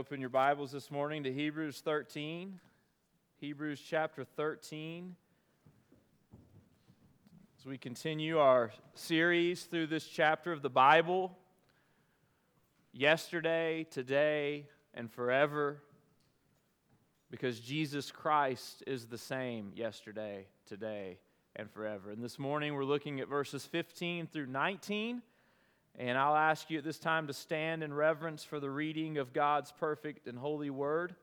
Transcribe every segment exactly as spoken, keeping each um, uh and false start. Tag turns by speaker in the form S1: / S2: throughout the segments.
S1: Open your Bibles this morning to Hebrews thirteen. Hebrews chapter thirteen. As we continue our series through this chapter of the Bible, yesterday, today, and forever, because Jesus Christ is the same yesterday, today, and forever. And this morning we're looking at verses fifteen through nineteen. And I'll ask you at this time to stand in reverence for the reading of God's perfect and holy word.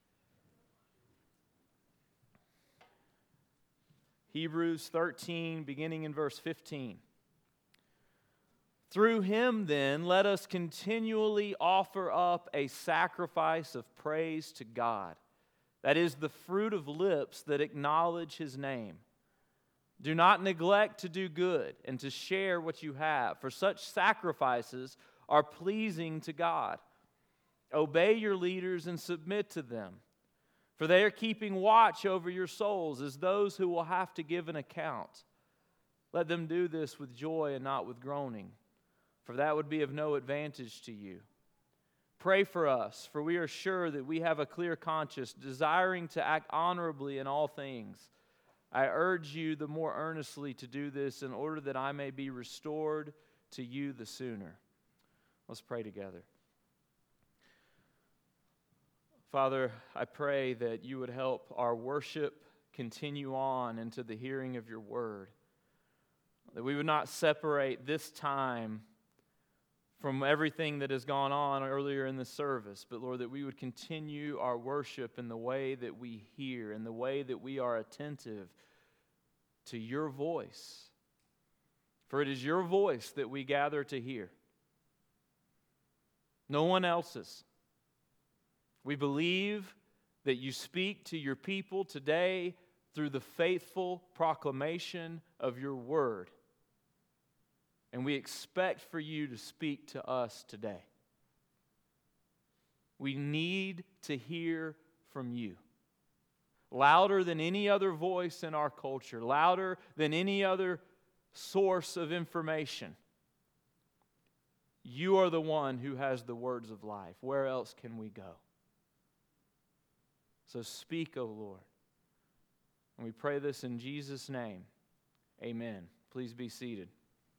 S1: Hebrews thirteen, beginning in verse fifteen. Through him, then, let us continually offer up a sacrifice of praise to God. That is the fruit of lips that acknowledge his name. Do not neglect to do good and to share what you have, for such sacrifices are pleasing to God. Obey your leaders and submit to them, for they are keeping watch over your souls as those who will have to give an account. Let them do this with joy and not with groaning, for that would be of no advantage to you. Pray for us, for we are sure that we have a clear conscience, desiring to act honorably in all things. I urge you the more earnestly to do this in order that I may be restored to you the sooner. Let's pray together. Father, I pray that you would help our worship continue on into the hearing of your word, that we would not separate this time from everything that has gone on earlier in the service, but Lord, that we would continue our worship in the way that we hear, in the way that we are attentive to your voice. For it is your voice that we gather to hear, no one else's. We believe that you speak to your people today through the faithful proclamation of your word. And we expect for you to speak to us today. We need to hear from you. Louder than any other voice in our culture, louder than any other source of information. You are the one who has the words of life. Where else can we go? So speak, O Lord. And we pray this in Jesus' name. Amen. Please be seated.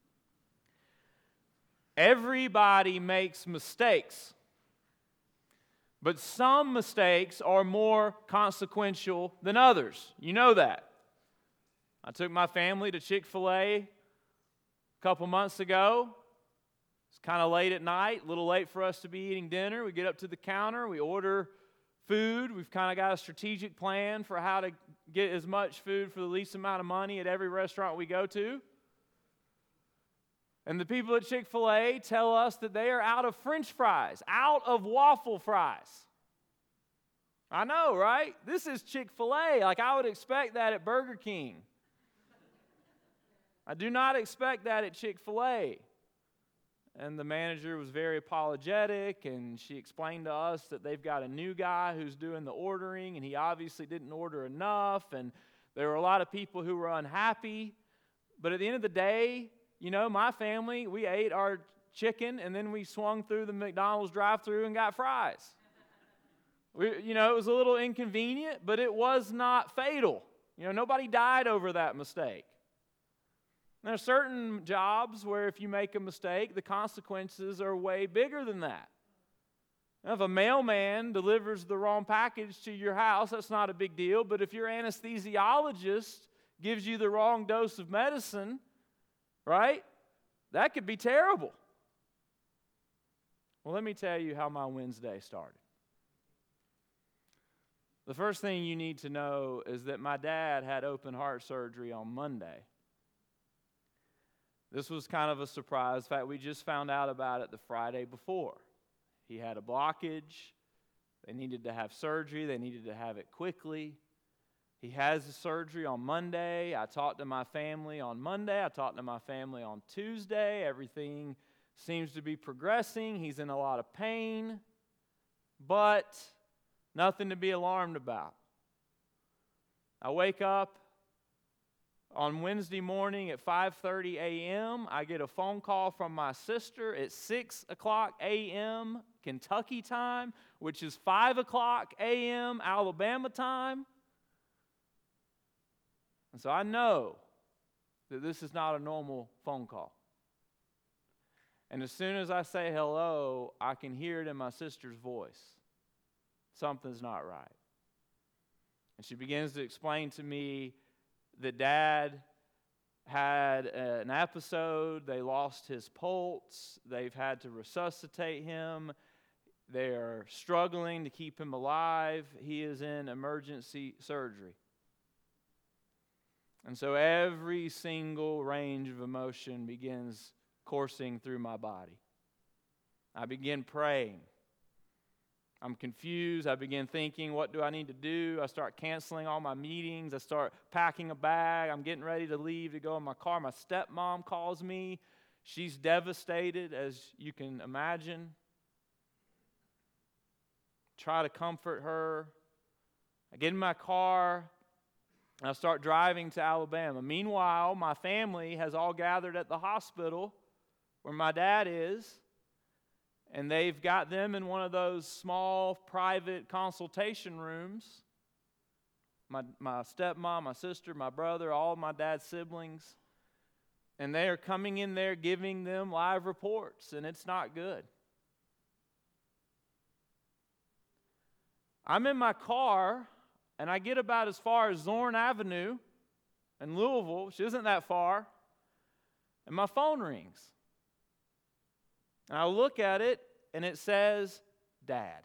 S1: Everybody makes mistakes, but some mistakes are more consequential than others. You know that. I took my family to Chick-fil-A a couple months ago. It's kind of late at night, a little late for us to be eating dinner. We get up to the counter, we order food. We've kind of got a strategic plan for how to get as much food for the least amount of money at every restaurant we go to. And the people at Chick-fil-A tell us that they are out of French fries, out of waffle fries. I know, right? This is Chick-fil-A. Like, I would expect that at Burger King. I do not expect that at Chick-fil-A. And the manager was very apologetic, and she explained to us that they've got a new guy who's doing the ordering, and he obviously didn't order enough, and there were a lot of people who were unhappy. But at the end of the day, you know, my family, we ate our chicken, and then we swung through the McDonald's drive-thru and got fries. We, you know, it was a little inconvenient, but it was not fatal. You know, nobody died over that mistake. There are certain jobs where if you make a mistake, the consequences are way bigger than that. Now, if a mailman delivers the wrong package to your house, that's not a big deal. But if your anesthesiologist gives you the wrong dose of medicine, right? That could be terrible. Well, let me tell you how my Wednesday started. The first thing you need to know is that my dad had open heart surgery on Monday. This was kind of a surprise. In fact, we just found out about it the Friday before. He had a blockage. They needed to have surgery. They needed to have it quickly. He has the surgery on Monday. I talked to my family on Monday. I talked to my family on Tuesday. Everything seems to be progressing. He's in a lot of pain, but nothing to be alarmed about. I wake up On Wednesday morning at five thirty a.m., I get a phone call from my sister at six o'clock a.m. Kentucky time, which is five o'clock a.m. Alabama time. And so I know that this is not a normal phone call. And as soon as I say hello, I can hear it in my sister's voice. Something's not right. And she begins to explain to me that Dad had an episode. They lost his pulse. They've had to resuscitate him. They are struggling to keep him alive. He is in emergency surgery. And so every single range of emotion begins coursing through my body. I begin praying. I'm confused. I begin thinking, what do I need to do? I start canceling all my meetings. I start packing a bag. I'm getting ready to leave to go in my car. My stepmom calls me. She's devastated, as you can imagine. Try to comfort her. I get in my car, and I start driving to Alabama. Meanwhile, my family has all gathered at the hospital where my dad is. And they've got them in one of those small private consultation rooms. My, my stepmom, my sister, my brother, all of my dad's siblings. And they are coming in there giving them live reports, and it's not good. I'm in my car, and I get about as far as Zorn Avenue in Louisville, which isn't that far, and my phone rings. And I look at it, and it says, Dad.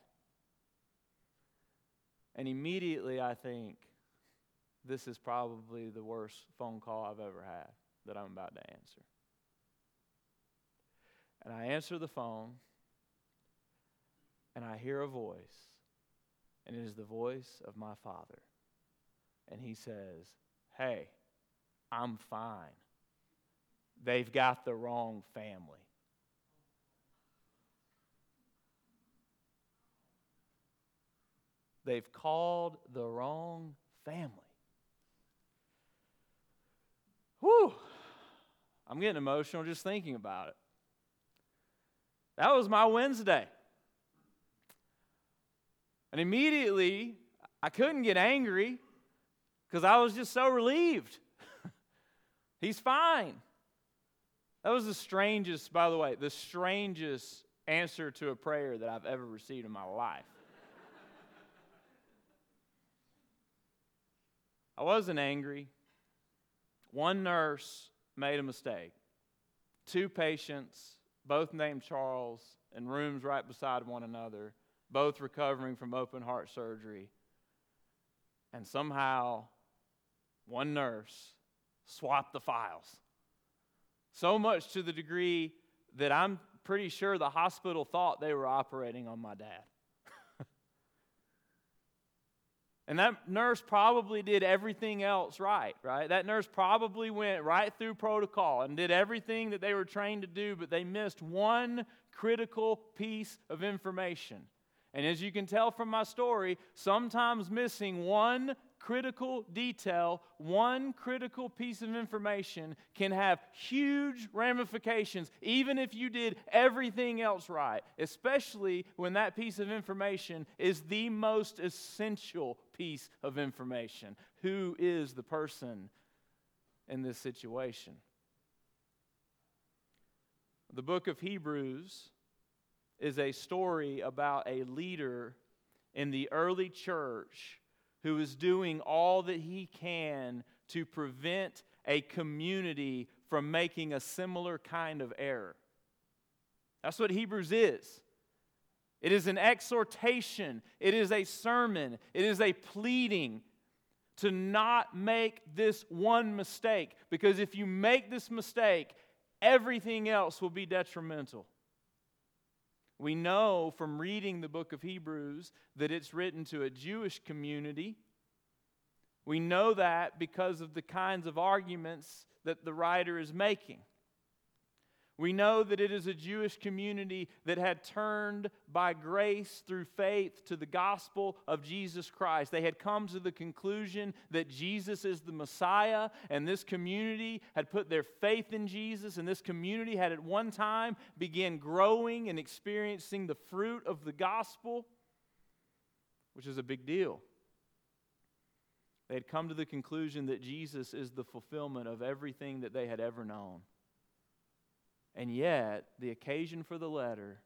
S1: And immediately I think, this is probably the worst phone call I've ever had that I'm about to answer. And I answer the phone, and I hear a voice, and it is the voice of my father. And he says, hey, I'm fine. They've got the wrong family. They've called the wrong family. Whew. I'm getting emotional just thinking about it. That was my Wednesday. And immediately, I couldn't get angry because I was just so relieved. He's fine. That was the strangest, by the way, the strangest answer to a prayer that I've ever received in my life. I wasn't angry. One nurse made a mistake. Two patients, both named Charles, in rooms right beside one another, both recovering from open heart surgery. And somehow, one nurse swapped the files. So much to the degree that I'm pretty sure the hospital thought they were operating on my dad. And that nurse probably did everything else right, right? That nurse probably went right through protocol and did everything that they were trained to do, but they missed one critical piece of information. And as you can tell from my story, sometimes missing one critical detail, one critical piece of information can have huge ramifications, even if you did everything else right, especially when that piece of information is the most essential piece of information. Who is the person in this situation? The book of Hebrews is a story about a leader in the early church who is doing all that he can to prevent a community from making a similar kind of error. That's what Hebrews is. It is an exhortation. It is a sermon. It is a pleading to not make this one mistake. Because if you make this mistake, everything else will be detrimental. We know from reading the book of Hebrews that it's written to a Jewish community. We know that because of the kinds of arguments that the writer is making. We know that it is a Jewish community that had turned by grace through faith to the gospel of Jesus Christ. They had come to the conclusion that Jesus is the Messiah, and this community had put their faith in Jesus, and this community had at one time began growing and experiencing the fruit of the gospel, which is a big deal. They had come to the conclusion that Jesus is the fulfillment of everything that they had ever known. And yet, the occasion for the letter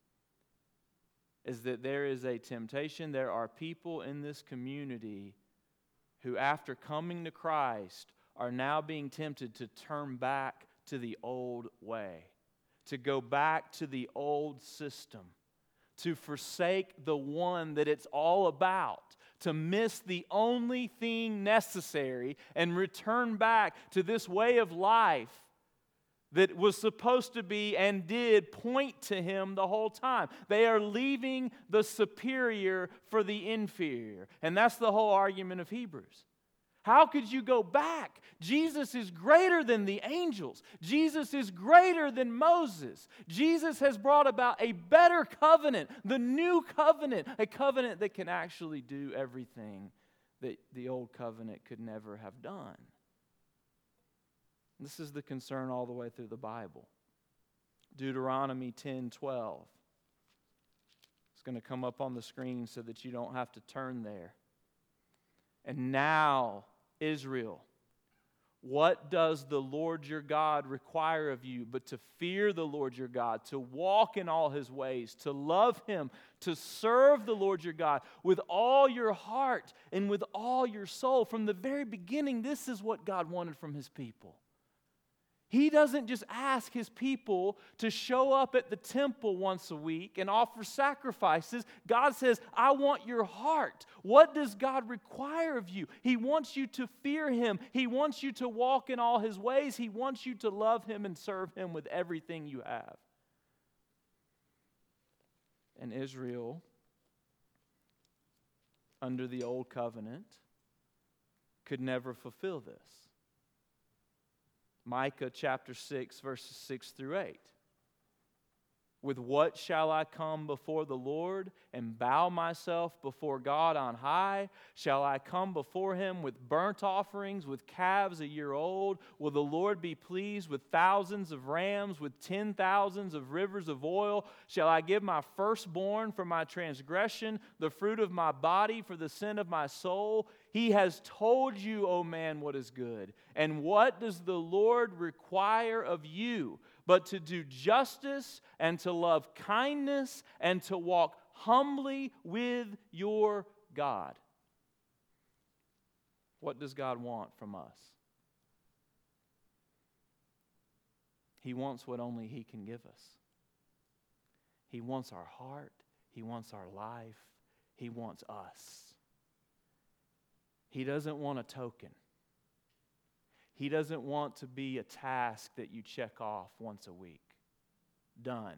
S1: is that there is a temptation. There are people in this community who, after coming to Christ, are now being tempted to turn back to the old way, to go back to the old system, to forsake the one that it's all about, to miss the only thing necessary and return back to this way of life that was supposed to be and did point to Him the whole time. They are leaving the superior for the inferior. And that's the whole argument of Hebrews. How could you go back? Jesus is greater than the angels. Jesus is greater than Moses. Jesus has brought about a better covenant, the new covenant, a covenant that can actually do everything that the old covenant could never have done. This is the concern all the way through the Bible. Deuteronomy ten twelve. It's going to come up on the screen so that you don't have to turn there. And now, Israel, what does the Lord your God require of you but to fear the Lord your God, to walk in all His ways, to love Him, to serve the Lord your God with all your heart and with all your soul? From the very beginning, this is what God wanted from His people. He doesn't just ask His people to show up at the temple once a week and offer sacrifices. God says, I want your heart. What does God require of you? He wants you to fear Him. He wants you to walk in all His ways. He wants you to love Him and serve Him with everything you have. And Israel, under the old covenant, could never fulfill this. Micah chapter six, verses six through eight. With what shall I come before the Lord and bow myself before God on high? Shall I come before Him with burnt offerings, with calves a year old? Will the Lord be pleased with thousands of rams, with ten thousands of rivers of oil? Shall I give my firstborn for my transgression, the fruit of my body for the sin of my soul? He has told you, O man, what is good. And what does the Lord require of you? But to do justice and to love kindness and to walk humbly with your God. What does God want from us? He wants what only He can give us. He wants our heart. He wants our life. He wants us. He doesn't want a token. He doesn't want to be a task that you check off once a week. Done.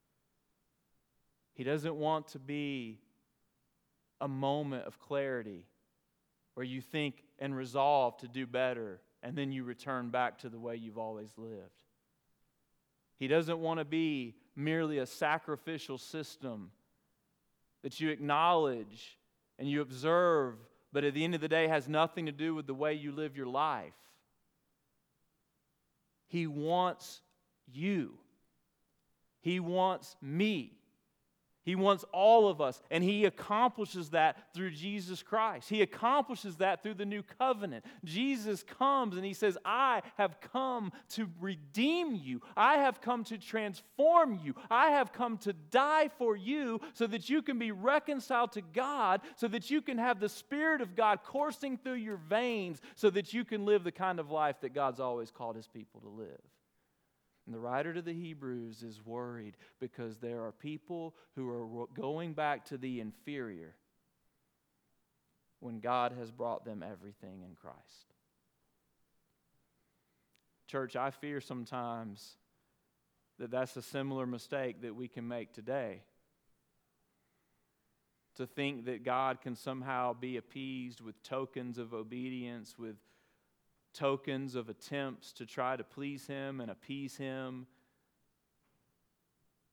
S1: He doesn't want to be a moment of clarity where you think and resolve to do better and then you return back to the way you've always lived. He doesn't want to be merely a sacrificial system that you acknowledge and you observe, but at the end of the day has nothing to do with the way you live your life. He wants you. He wants me. He wants all of us, and He accomplishes that through Jesus Christ. He accomplishes that through the new covenant. Jesus comes and He says, I have come to redeem you. I have come to transform you. I have come to die for you so that you can be reconciled to God, so that you can have the Spirit of God coursing through your veins, so that you can live the kind of life that God's always called His people to live. And the writer to the Hebrews is worried because there are people who are going back to the inferior when God has brought them everything in Christ. Church, I fear sometimes that that's a similar mistake that we can make today. To think that God can somehow be appeased with tokens of obedience, with tokens of attempts to try to please Him and appease Him,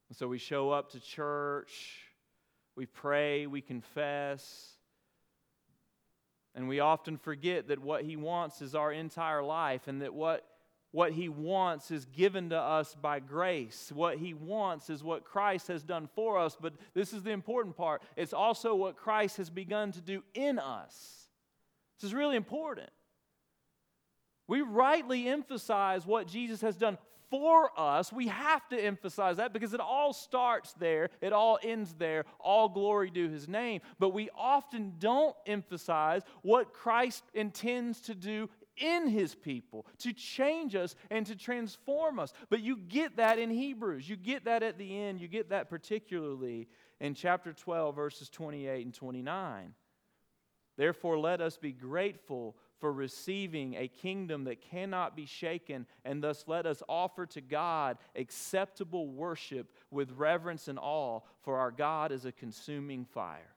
S1: So we show up to church, we pray, we confess, and we often forget that what He wants is our entire life, and that what, what He wants is given to us by grace. What He wants is what Christ has done for us, but this is the important part. It's also what Christ has begun to do in us. This is really important. We rightly emphasize what Jesus has done for us. We have to emphasize that because it all starts there, it all ends there, all glory to His name. But we often don't emphasize what Christ intends to do in His people, to change us and to transform us. But you get that in Hebrews. You get that at the end. You get that particularly in chapter twelve, verses twenty-eight and twenty-nine. Therefore, let us be grateful for receiving a kingdom that cannot be shaken, and thus let us offer to God acceptable worship with reverence and awe, for our God is a consuming fire.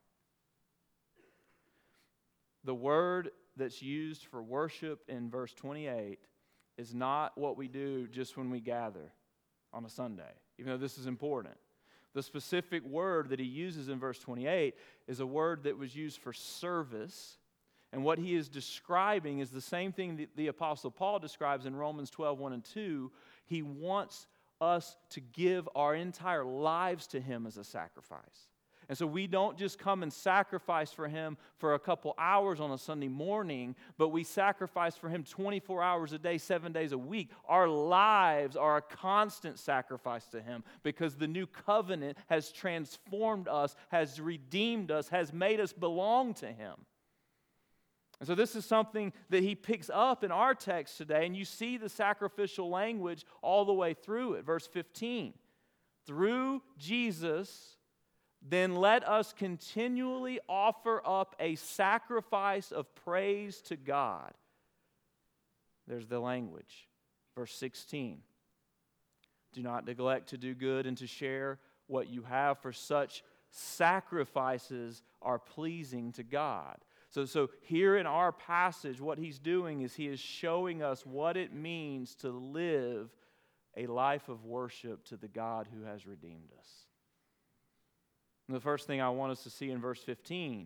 S1: The word that's used for worship in verse twenty-eight is not what we do just when we gather on a Sunday, even though this is important. The specific word that he uses in verse twenty-eight is a word that was used for service. And what he is describing is the same thing that the Apostle Paul describes in Romans twelve, one and two. He wants us to give our entire lives to Him as a sacrifice. And so we don't just come and sacrifice for Him for a couple hours on a Sunday morning, but we sacrifice for Him twenty-four hours a day, seven days a week. Our lives are a constant sacrifice to Him because the new covenant has transformed us, has redeemed us, has made us belong to Him. And so this is something that he picks up in our text today, and you see the sacrificial language all the way through it. Verse fifteen, through Jesus, then let us continually offer up a sacrifice of praise to God. There's the language. Verse sixteen, do not neglect to do good and to share what you have, for such sacrifices are pleasing to God. So, so here in our passage, what he's doing is he is showing us what it means to live a life of worship to the God who has redeemed us. And the first thing I want us to see in verse fifteen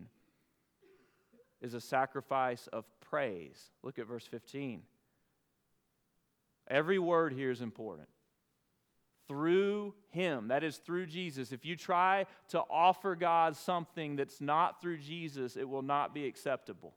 S1: is a sacrifice of praise. Look at verse fifteen. Every word here is important. Through Him, that is through Jesus. If you try to offer God something that's not through Jesus, it will not be acceptable.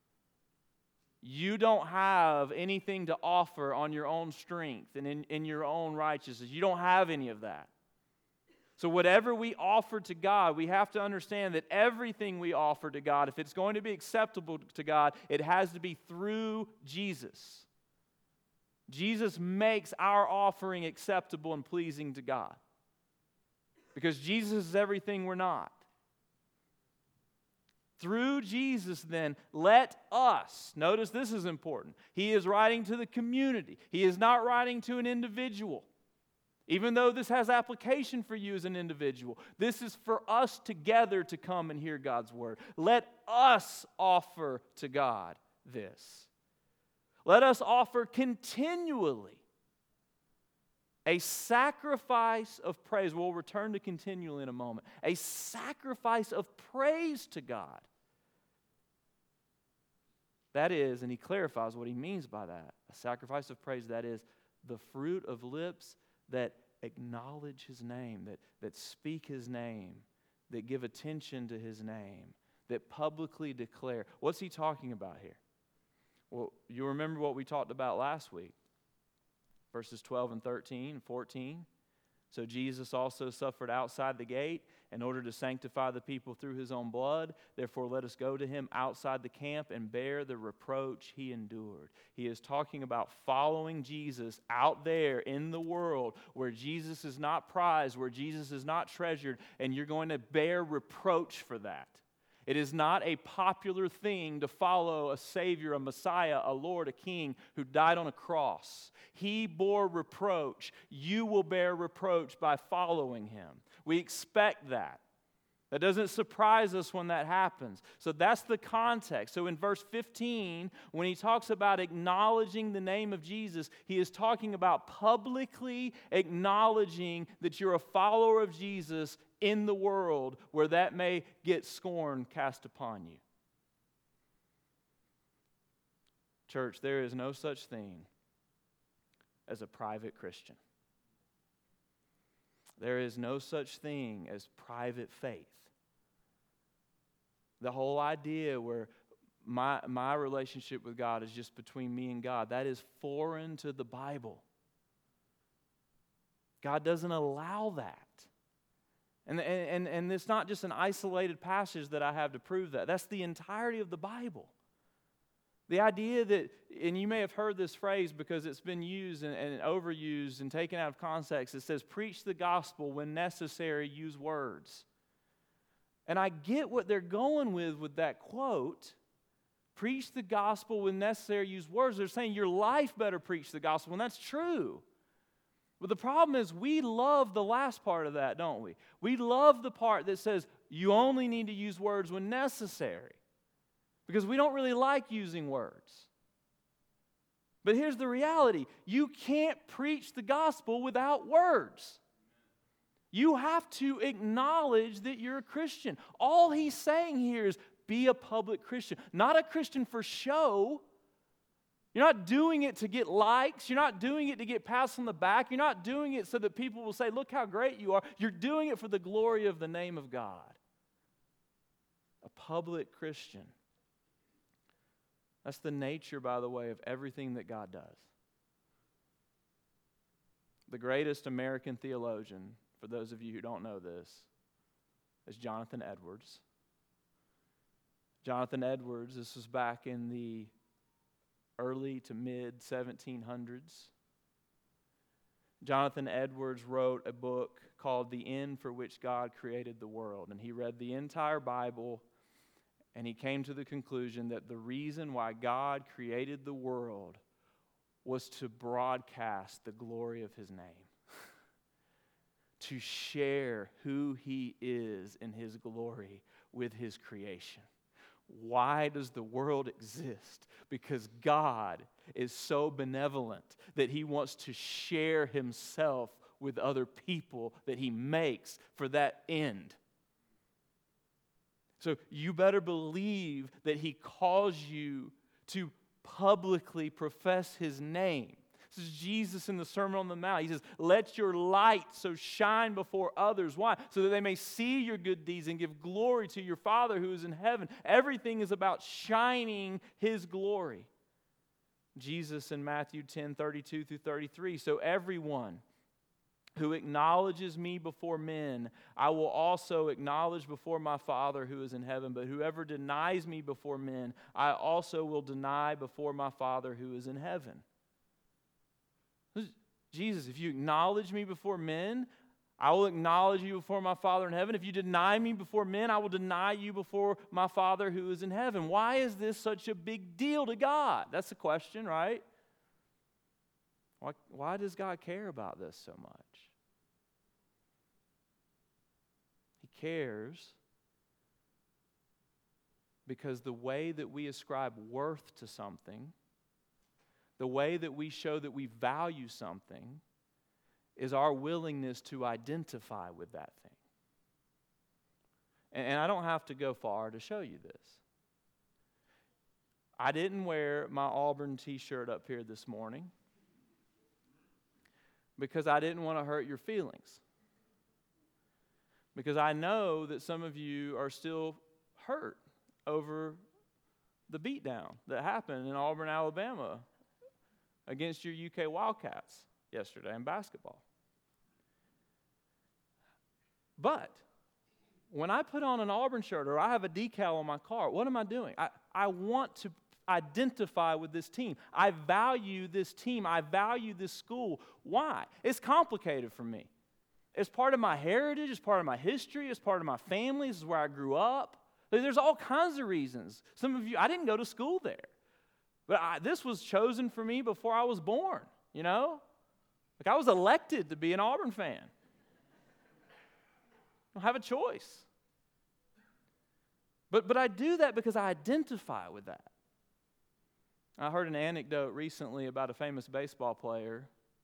S1: You don't have anything to offer on your own strength and in, in your own righteousness. You don't have any of that. So whatever we offer to God, we have to understand that everything we offer to God, if it's going to be acceptable to God, it has to be through Jesus. Jesus makes our offering acceptable and pleasing to God. Because Jesus is everything we're not. Through Jesus, then, let us, notice this is important. He is writing to the community. He is not writing to an individual. Even though this has application for you as an individual, this is for us together to come and hear God's word. Let us offer to God this. Let us offer continually a sacrifice of praise. We'll return to continually in a moment. A sacrifice of praise to God. That is, and he clarifies what he means by that. A sacrifice of praise, that is, the fruit of lips that acknowledge His name, that, that speak His name, that give attention to His name, that publicly declare. What's he talking about here? Well, you remember what we talked about last week. Verses twelve and thirteen and fourteen. So Jesus also suffered outside the gate in order to sanctify the people through His own blood. Therefore, let us go to Him outside the camp and bear the reproach He endured. He is talking about following Jesus out there in the world where Jesus is not prized, where Jesus is not treasured, and you're going to bear reproach for that. It is not a popular thing to follow a Savior, a Messiah, a Lord, a King who died on a cross. He bore reproach. You will bear reproach by following Him. We expect that. That doesn't surprise us when that happens. So that's the context. So in verse fifteen, when he talks about acknowledging the name of Jesus, he is talking about publicly acknowledging that you're a follower of Jesus in the world where that may get scorn cast upon you. Church, there is no such thing as a private Christian. There is no such thing as private faith. The whole idea where my, my relationship with God is just between me and God, that is foreign to the Bible. God doesn't allow that. And, and, and it's not just an isolated passage that I have to prove that. That's the entirety of the Bible. The idea that, and you may have heard this phrase because it's been used and, and overused and taken out of context. It says, preach the gospel when necessary, use words. And I get what they're going with with that quote. Preach the gospel when necessary, use words. They're saying your life better preach the gospel, and that's true. But the problem is we love the last part of that, don't we? We love the part that says you only need to use words when necessary. Because we don't really like using words. But here's the reality. You can't preach the gospel without words. You have to acknowledge that you're a Christian. All he's saying here is be a public Christian. Not a Christian for show. You're not doing it to get likes. You're not doing it to get pats on the back. You're not doing it so that people will say, look how great you are. You're doing it for the glory of the name of God. A public Christian. That's the nature, by the way, of everything that God does. The greatest American theologian, for those of you who don't know this, is Jonathan Edwards. Jonathan Edwards, this was back in the early to mid seventeen hundreds. Jonathan Edwards wrote a book called The End for Which God Created the World. And he read the entire Bible, and he came to the conclusion that the reason why God created the world was to broadcast the glory of His name. To share who He is in His glory with His creation. Why does the world exist? Because God is so benevolent that He wants to share Himself with other people that He makes for that end. So you better believe that He calls you to publicly profess His name. This is Jesus in the Sermon on the Mount. He says, let your light so shine before others. Why? So that they may see your good deeds and give glory to your Father who is in heaven. Everything is about shining His glory. Jesus in Matthew ten, thirty-two through thirty-three. So everyone who acknowledges me before men, I will also acknowledge before my Father who is in heaven. But whoever denies me before men, I also will deny before my Father who is in heaven. Jesus, if you acknowledge me before men, I will acknowledge you before my Father in heaven. If you deny me before men, I will deny you before my Father who is in heaven. Why is this such a big deal to God? That's the question, right? Why, why does God care about this so much? He cares because the way that we ascribe worth to something, the way that we show that we value something, is our willingness to identify with that thing. And, and I don't have to go far to show you this. I didn't wear my Auburn t-shirt up here this morning because I didn't want to hurt your feelings. Because I know that some of you are still hurt over the beatdown that happened in Auburn, Alabama against your U K Wildcats yesterday in basketball. But when I put on an Auburn shirt or I have a decal on my car, what am I doing? I, I want to identify with this team. I value this team. I value this school. Why? It's complicated for me. It's part of my heritage. It's part of my history. It's part of my family. This is where I grew up. There's all kinds of reasons. Some of you, I didn't go to school there. But I, this was chosen for me before I was born, you know? Like I was elected to be an Auburn fan. I don't have a choice. But, but I do that because I identify with that. I heard an anecdote recently about a famous baseball player,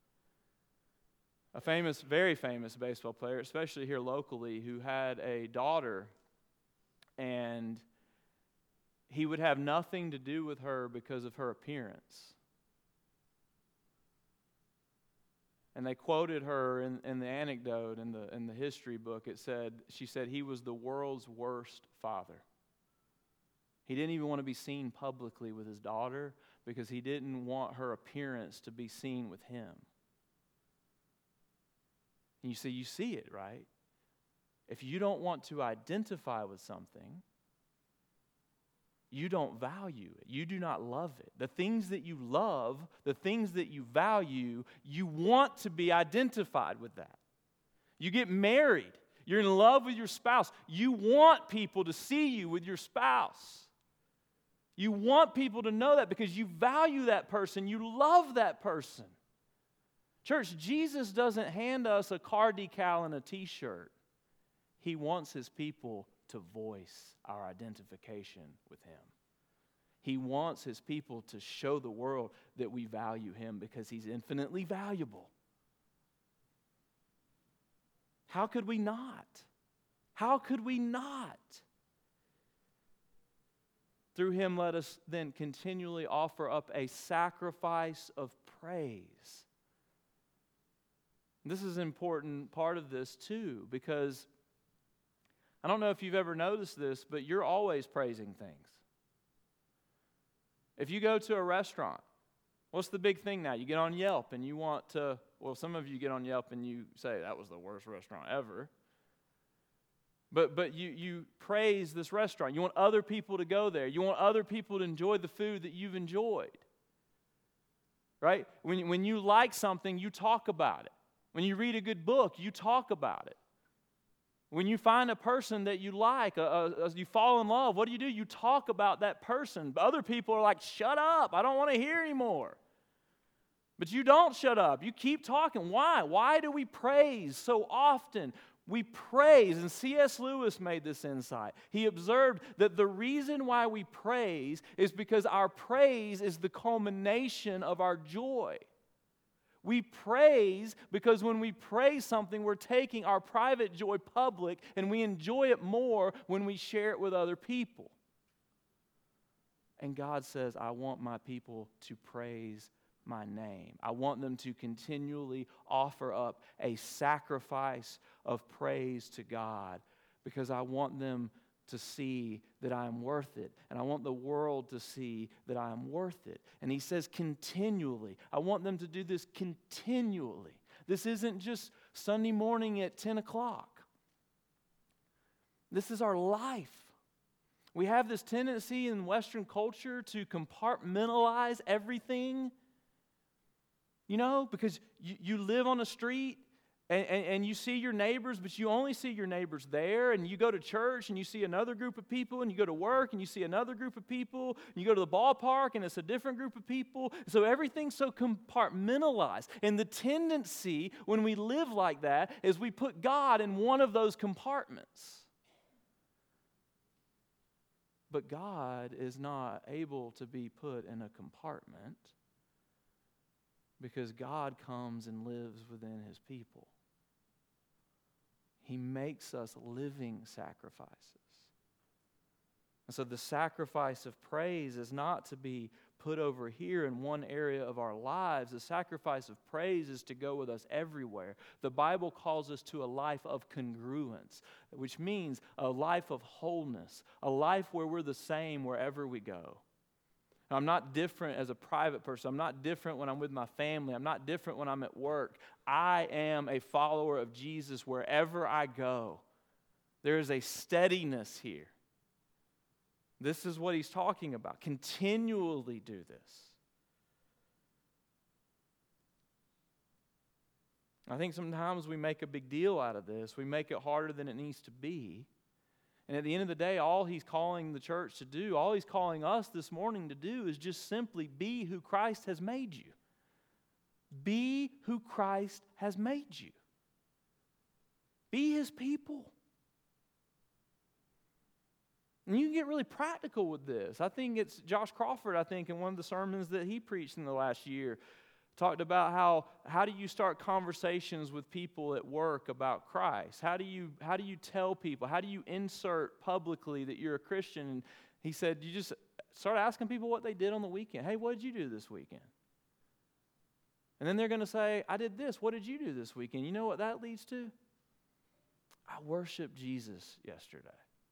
S1: a famous, very famous baseball player, especially here locally, who had a daughter, and he would have nothing to do with her because of her appearance. And they quoted her in, in the anecdote in the in the history book. It said, she said, he was the world's worst father. He didn't even want to be seen publicly with his daughter because he didn't want her appearance to be seen with him. And you see, you see it, right? If you don't want to identify with something, you don't value it. You do not love it. The things that you love, the things that you value, you want to be identified with that. You get married. You're in love with your spouse. You want people to see you with your spouse. You want people to know that because you value that person. You love that person. Church, Jesus doesn't hand us a car decal and a t-shirt. He wants His people to voice our identification with Him. He wants His people to show the world that we value Him because He's infinitely valuable. How could we not? How could we not? Through Him, let us then continually offer up a sacrifice of praise. This is an important part of this too, because I don't know if you've ever noticed this, but you're always praising things. If you go to a restaurant, what's the big thing now? You get on Yelp and you want to, well, some of you get on Yelp and you say, that was the worst restaurant ever. But but you, you praise this restaurant. You want other people to go there. You want other people to enjoy the food that you've enjoyed. Right? When, when you like something, you talk about it. When you read a good book, you talk about it. When you find a person that you like, uh, uh, you fall in love, what do you do? You talk about that person. But other people are like, shut up, I don't want to hear anymore. But you don't shut up. You keep talking. Why? Why do we praise so often? We praise, and C S Lewis made this insight. He observed that the reason why we praise is because our praise is the culmination of our joy. We praise because when we praise something, we're taking our private joy public, and we enjoy it more when we share it with other people. And God says, I want my people to praise my name. I want them to continually offer up a sacrifice of praise to God because I want them to see that I am worth it. And I want the world to see that I am worth it. And He says continually. I want them to do this continually. This isn't just Sunday morning at ten o'clock. This is our life. We have this tendency in Western culture to compartmentalize everything. You know, because you, you live on a street and, and, and you see your neighbors, but you only see your neighbors there. And you go to church and you see another group of people, and you go to work and you see another group of people. And you go to the ballpark and it's a different group of people. So everything's so compartmentalized. And the tendency when we live like that is we put God in one of those compartments. But God is not able to be put in a compartment, because God comes and lives within His people. He makes us living sacrifices. And so the sacrifice of praise is not to be put over here in one area of our lives. The sacrifice of praise is to go with us everywhere. The Bible calls us to a life of congruence, which means a life of wholeness, a life where we're the same wherever we go. I'm not different as a private person. I'm not different when I'm with my family. I'm not different when I'm at work. I am a follower of Jesus wherever I go. There is a steadiness here. This is what He's talking about. Continually do this. I think sometimes we make a big deal out of this. We make it harder than it needs to be. And at the end of the day, all He's calling the church to do, all He's calling us this morning to do is just simply be who Christ has made you. Be who Christ has made you. Be His people. And you can get really practical with this. I think it's Josh Crawford, I think, in one of the sermons that he preached in the last year, talked about how, how do you start conversations with people at work about Christ? How do you, how do you tell people? How do you insert publicly that you're a Christian? And he said, you just start asking people what they did on the weekend. Hey, what did you do this weekend? And then they're going to say, I did this. What did you do this weekend? You know what that leads to? I worshiped Jesus yesterday.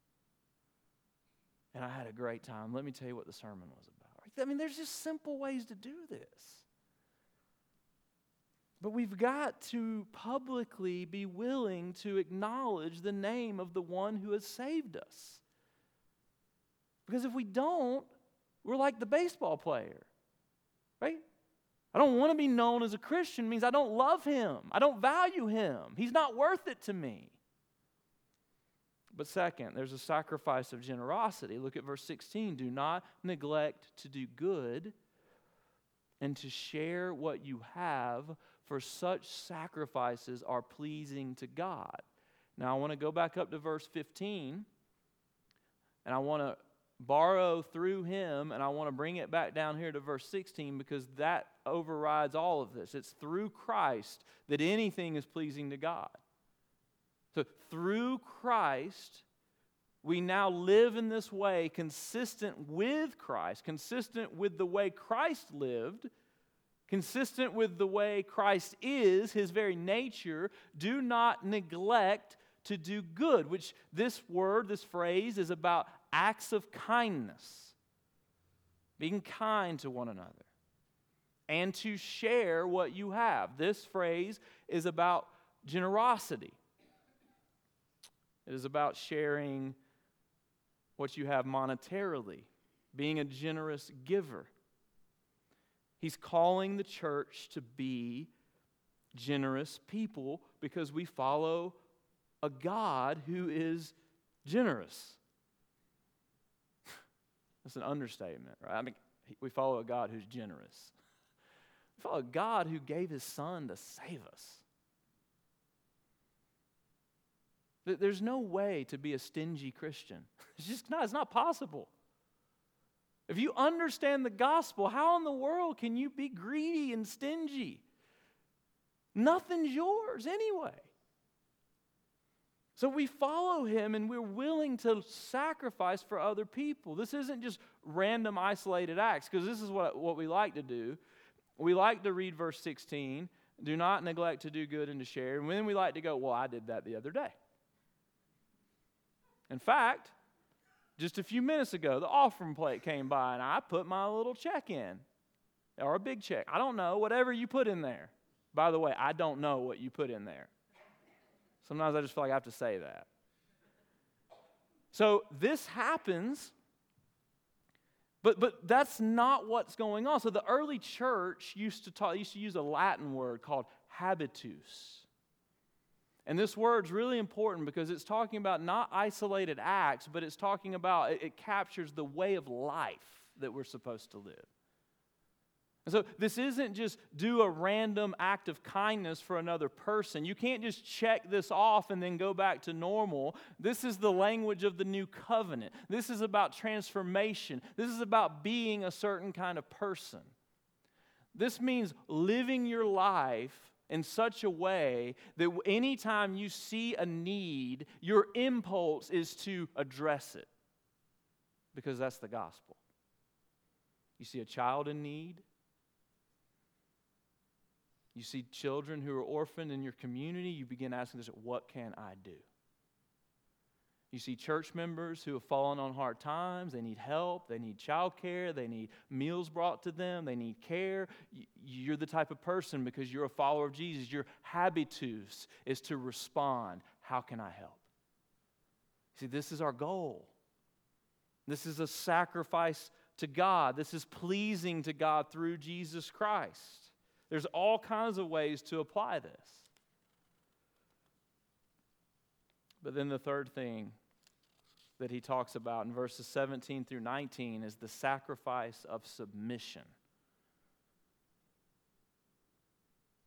S1: And I had a great time. Let me tell you what the sermon was about. I mean, there's just simple ways to do this. But we've got to publicly be willing to acknowledge the name of the one who has saved us. Because if we don't, we're like the baseball player, right? I don't want to be known as a Christian means I don't love him. I don't value him. He's not worth it to me. But second, there's a sacrifice of generosity. Look at verse sixteen. Do not neglect to do good and to share what you have, for such sacrifices are pleasing to God. Now I want to go back up to verse fifteen, and I want to borrow through him, and I want to bring it back down here to verse sixteen, because that overrides all of this. It's through Christ that anything is pleasing to God. So through Christ, we now live in this way consistent with Christ, consistent with the way Christ lived, consistent with the way Christ is, his very nature. Do not neglect to do good, which this word, this phrase, is about acts of kindness, being kind to one another, and to share what you have. This phrase is about generosity. It is about sharing what you have monetarily, being a generous giver. He's calling the church to be generous people because we follow a God who is generous. That's an understatement, right? I mean, we follow a God who's generous. We follow a God who gave his son to save us. There's no way to be a stingy Christian. It's just not, it's not possible. If you understand the gospel, how in the world can you be greedy and stingy? Nothing's yours anyway. So we follow him and we're willing to sacrifice for other people. This isn't just random isolated acts, because this is what, what we like to do. We like to read verse sixteen, do not neglect to do good and to share. And then we like to go, well, I did that the other day. In fact, just a few minutes ago, the offering plate came by and I put my little check in, or a big check. I don't know, whatever you put in there. By the way, I don't know what you put in there. Sometimes I just feel like I have to say that. So this happens, but but that's not what's going on. So the early church used to talk, used to use a Latin word called habitus. And this word's really important because it's talking about not isolated acts, but it's talking about, it, it captures the way of life that we're supposed to live. And so this isn't just do a random act of kindness for another person. You can't just check this off and then go back to normal. This is the language of the new covenant. This is about transformation. This is about being a certain kind of person. This means living your life in such a way that anytime you see a need, your impulse is to address it, because that's the gospel. You see a child in need, you see children who are orphaned in your community, you begin asking this, what can I do? You see church members who have fallen on hard times, they need help, they need childcare, they need meals brought to them, they need care. You're the type of person, because you're a follower of Jesus, your habitus is to respond. How can I help? See, this is our goal. This is a sacrifice to God. This is pleasing to God through Jesus Christ. There's all kinds of ways to apply this. But then the third thing that he talks about in verses seventeen through nineteen is the sacrifice of submission.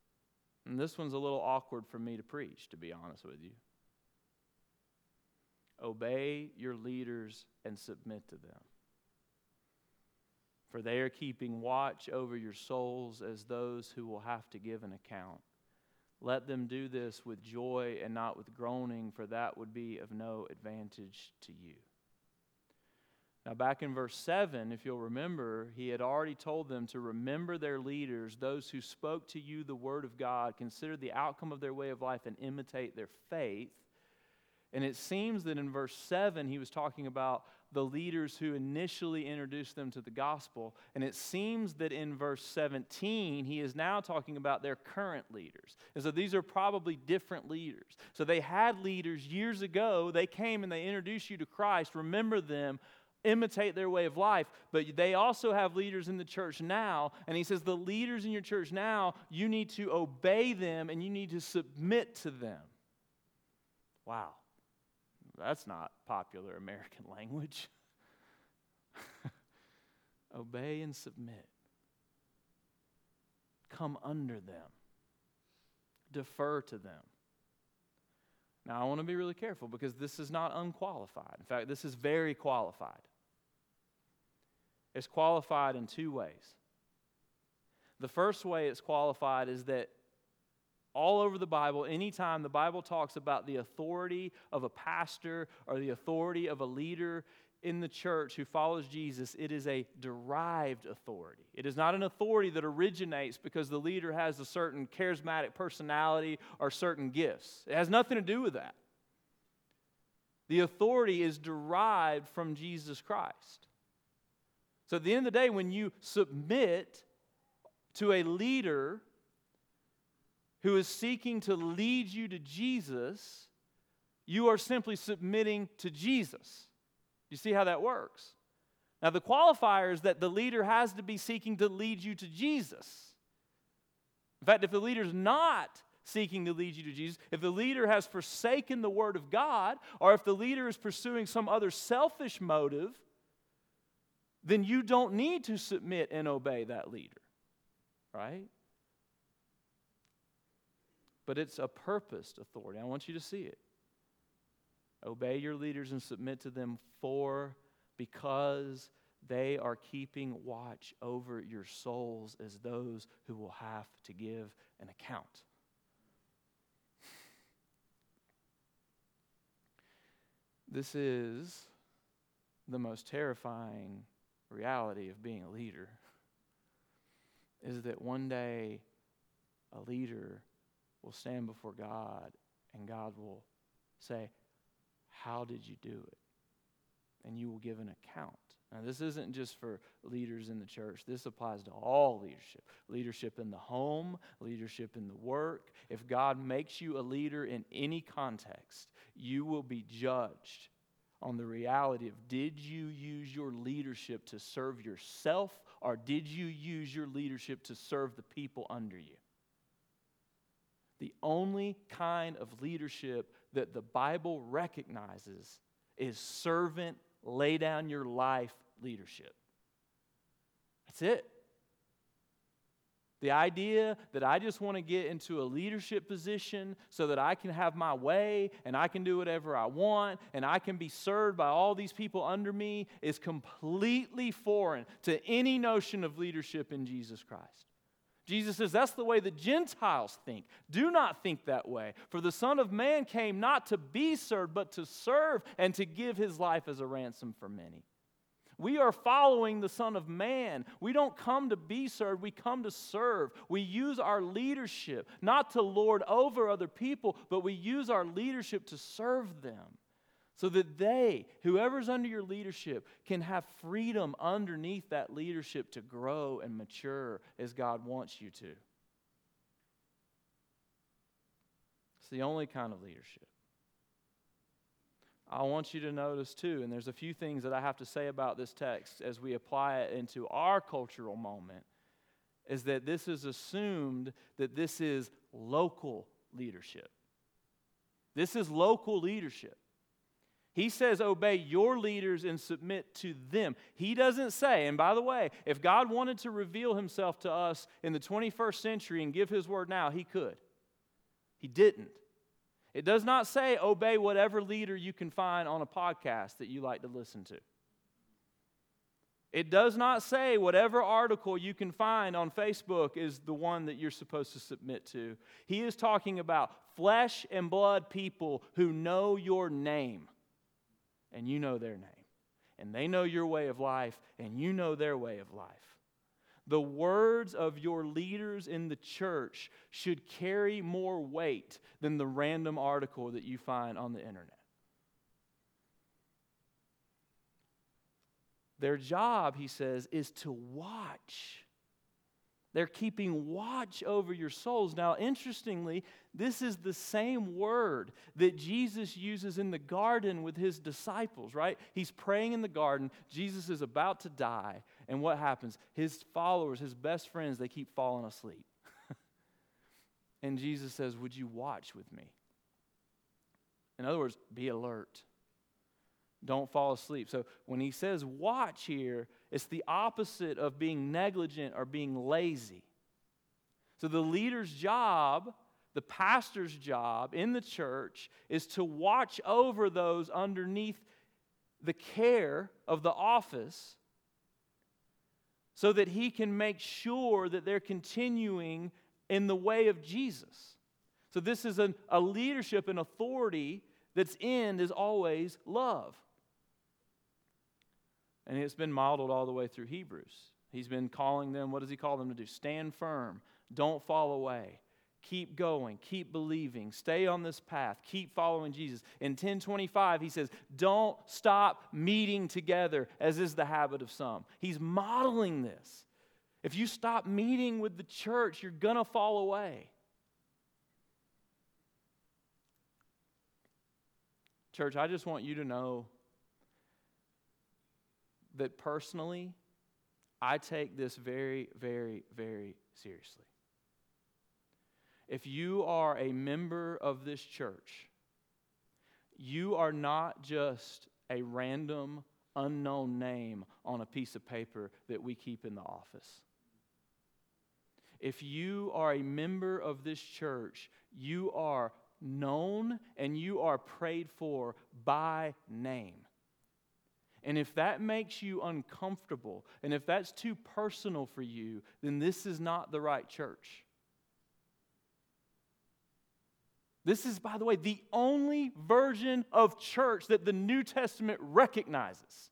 S1: And this one's a little awkward for me to preach, to be honest with you. Obey your leaders and submit to them. For they are keeping watch over your souls as those who will have to give an account. Let them do this with joy and not with groaning, for that would be of no advantage to you. Now, back in verse seven, if you'll remember, he had already told them to remember their leaders, those who spoke to you the word of God, consider the outcome of their way of life, and imitate their faith. And it seems that in verse seven, he was talking about the leaders who initially introduced them to the gospel. And it seems that in verse seventeen, he is now talking about their current leaders. And so these are probably different leaders. So they had leaders years ago. They came and they introduced you to Christ. Remember them. Imitate their way of life. But they also have leaders in the church now. And he says the leaders in your church now, you need to obey them and you need to submit to them. Wow. That's not popular American language. Obey and submit. Come under them. Defer to them. Now, I want to be really careful because this is not unqualified. In fact, this is very qualified. It's qualified in two ways. The first way it's qualified is that all over the Bible, anytime the Bible talks about the authority of a pastor or the authority of a leader in the church who follows Jesus, it is a derived authority. It is not an authority that originates because the leader has a certain charismatic personality or certain gifts. It has nothing to do with that. The authority is derived from Jesus Christ. So at the end of the day, when you submit to a leader who is seeking to lead you to Jesus, you are simply submitting to Jesus. You see how that works? Now, the qualifier is that the leader has to be seeking to lead you to Jesus. In fact, if the leader's not seeking to lead you to Jesus, if the leader has forsaken the Word of God, or if the leader is pursuing some other selfish motive, then you don't need to submit and obey that leader, right? But it's a purposed authority. I want you to see it. Obey your leaders and submit to them for, because they are keeping watch over your souls as those who will have to give an account. This is the most terrifying reality of being a leader, is that one day a leader will stand before God and God will say, how did you do it? And you will give an account. Now, this isn't just for leaders in the church. This applies to all leadership. Leadership in the home, leadership in the work. If God makes you a leader in any context, you will be judged on the reality of, did you use your leadership to serve yourself, or did you use your leadership to serve the people under you? The only kind of leadership that the Bible recognizes is servant, lay down your life leadership. That's it. The idea that I just want to get into a leadership position so that I can have my way and I can do whatever I want and I can be served by all these people under me is completely foreign to any notion of leadership in Jesus Christ. Jesus says that's the way the Gentiles think. Do not think that way. For the Son of Man came not to be served, but to serve and to give his life as a ransom for many. We are following the Son of Man. We don't come to be served, we come to serve. We use our leadership not to lord over other people, but we use our leadership to serve them. So that they, whoever's under your leadership, can have freedom underneath that leadership to grow and mature as God wants you to. It's the only kind of leadership. I want you to notice too, and there's a few things that I have to say about this text as we apply it into our cultural moment, is that this is assumed that this is local leadership. This is local leadership. He says, obey your leaders and submit to them. He doesn't say, and by the way, if God wanted to reveal himself to us in the twenty-first century and give his word now, he could. He didn't. It does not say obey whatever leader you can find on a podcast that you like to listen to. It does not say whatever article you can find on Facebook is the one that you're supposed to submit to. He is talking about flesh and blood people who know your name, and you know their name. And they know your way of life, and you know their way of life. The words of your leaders in the church should carry more weight than the random article that you find on the internet. Their job, he says, is to watch. They're keeping watch over your souls. Now, interestingly, this is the same word that Jesus uses in the garden with his disciples, right? He's praying in the garden. Jesus is about to die. And what happens? His followers, his best friends, they keep falling asleep. And Jesus says, would you watch with me? In other words, be alert. Don't fall asleep. So when he says watch here, it's the opposite of being negligent or being lazy. So the leader's job, the pastor's job in the church is to watch over those underneath the care of the office so that he can make sure that they're continuing in the way of Jesus. So this is a, a leadership and authority that's end is always love. And it's been modeled all the way through Hebrews. He's been calling them, what does he call them to do? Stand firm. Don't fall away. Keep going. Keep believing. Stay on this path. Keep following Jesus. In ten twenty-five, he says, don't stop meeting together, as is the habit of some. He's modeling this. If you stop meeting with the church, you're going to fall away. Church, I just want you to know that personally, I take this very, very, very seriously. If you are a member of this church, you are not just a random, unknown name on a piece of paper that we keep in the office. If you are a member of this church, you are known and you are prayed for by name. And if that makes you uncomfortable, and if that's too personal for you, then this is not the right church. This is, by the way, the only version of church that the New Testament recognizes.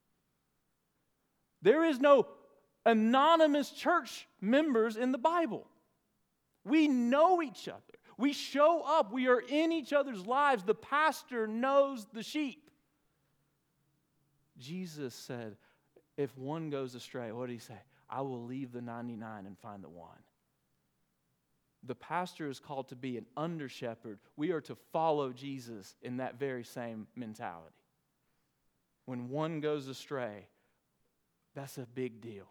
S1: There is no anonymous church members in the Bible. We know each other. We show up. We are in each other's lives. The pastor knows the sheep. Jesus said, if one goes astray, what did he say? I will leave the ninety-nine and find the one. The pastor is called to be an under-shepherd. We are to follow Jesus in that very same mentality. When one goes astray, that's a big deal.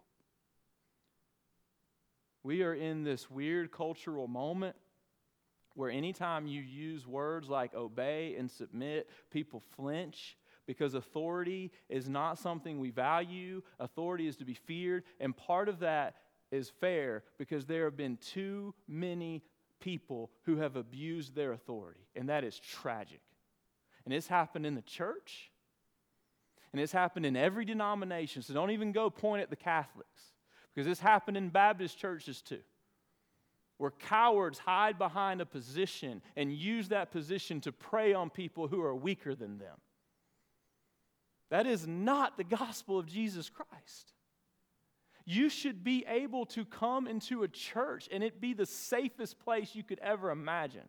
S1: We are in this weird cultural moment where anytime you use words like obey and submit, people flinch. Because authority is not something we value. Authority is to be feared. And part of that is fair because there have been too many people who have abused their authority. And that is tragic. And it's happened in the church. And it's happened in every denomination. So don't even go point at the Catholics. Because it's happened in Baptist churches too. Where cowards hide behind a position and use that position to prey on people who are weaker than them. That is not the gospel of Jesus Christ. You should be able to come into a church and it be the safest place you could ever imagine.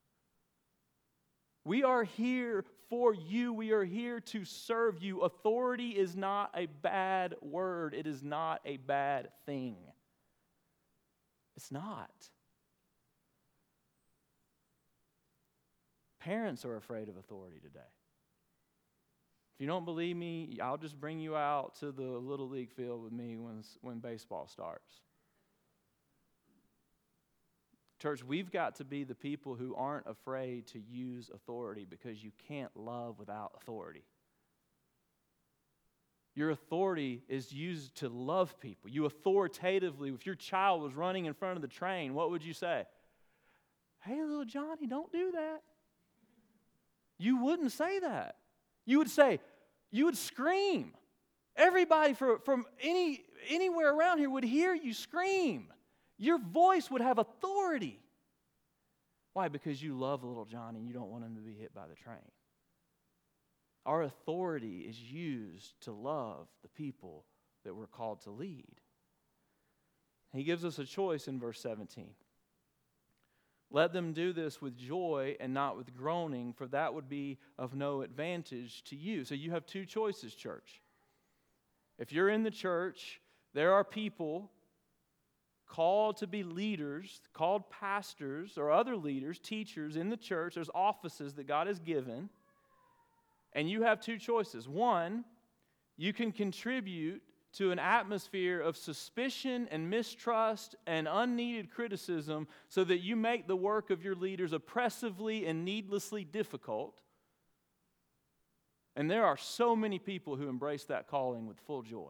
S1: We are here for you. We are here to serve you. Authority is not a bad word. It is not a bad thing. It's not. Parents are afraid of authority today. If you don't believe me, I'll just bring you out to the Little League field with me when, when baseball starts. Church, we've got to be the people who aren't afraid to use authority because you can't love without authority. Your authority is used to love people. You authoritatively, if your child was running in front of the train, what would you say? Hey, little Johnny, don't do that. You wouldn't say that. You would say, you would scream. Everybody for, from any anywhere around here would hear you scream. Your voice would have authority. Why? Because you love little Johnny and you don't want him to be hit by the train. Our authority is used to love the people that we're called to lead. He gives us a choice in verse seventeen. Let them do this with joy and not with groaning, for that would be of no advantage to you. So you have two choices, church. If you're in the church, there are people called to be leaders, called pastors or other leaders, teachers in the church. There's offices that God has given. And you have two choices. One, you can contribute to an atmosphere of suspicion and mistrust and unneeded criticism so that you make the work of your leaders oppressively and needlessly difficult. And there are so many people who embrace that calling with full joy.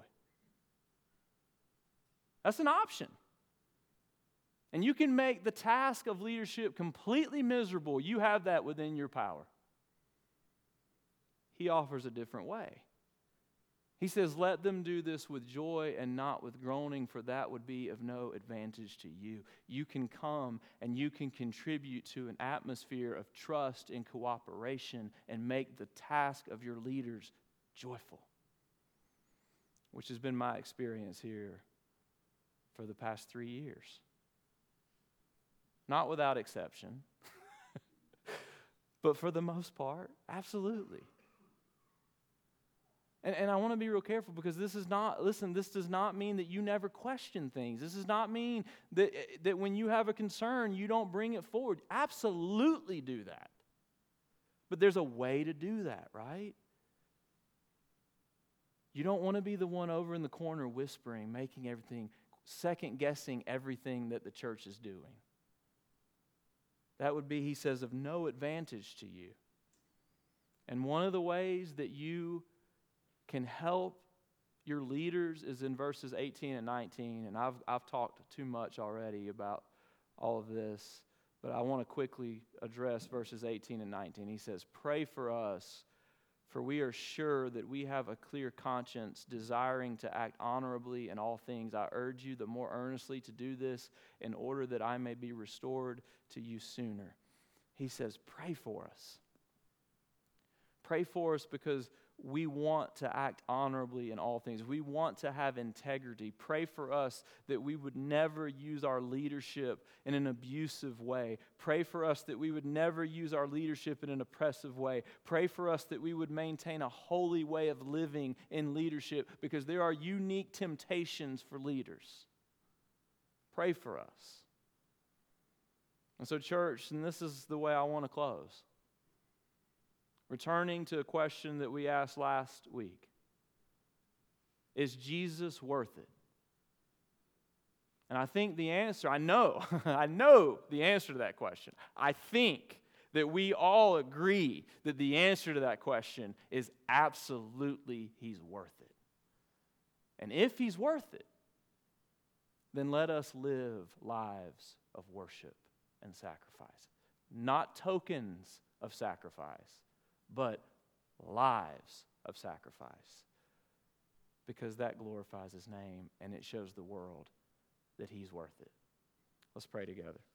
S1: That's an option. And you can make the task of leadership completely miserable. You have that within your power. He offers a different way. He says, let them do this with joy and not with groaning, for that would be of no advantage to you. You can come and you can contribute to an atmosphere of trust and cooperation and make the task of your leaders joyful, which has been my experience here for the past three years. Not without exception, but for the most part, absolutely. And, and I want to be real careful because this is not, listen, this does not mean that you never question things. This does not mean that, that when you have a concern, you don't bring it forward. Absolutely do that. But there's a way to do that, right? You don't want to be the one over in the corner whispering, making everything, second-guessing everything that the church is doing. That would be, he says, of no advantage to you. And one of the ways that you can help your leaders is in verses eighteen and nineteen. And I've, I've talked too much already about all of this, but I want to quickly address verses eighteen and nineteen. He says, pray for us, for we are sure that we have a clear conscience, desiring to act honorably in all things. I urge you the more earnestly to do this in order that I may be restored to you sooner. He says, pray for us. Pray for us because we want to act honorably in all things. We want to have integrity. Pray for us that we would never use our leadership in an abusive way. Pray for us that we would never use our leadership in an oppressive way. Pray for us that we would maintain a holy way of living in leadership because there are unique temptations for leaders. Pray for us. And so, church, and this is the way I want to close. Returning to a question that we asked last week. Is Jesus worth it? And I think the answer, I know, I know the answer to that question. I think that we all agree that the answer to that question is absolutely he's worth it. And if he's worth it, then let us live lives of worship and sacrifice. Not tokens of sacrifice, but lives of sacrifice, because that glorifies his name and it shows the world that he's worth it. Let's pray together.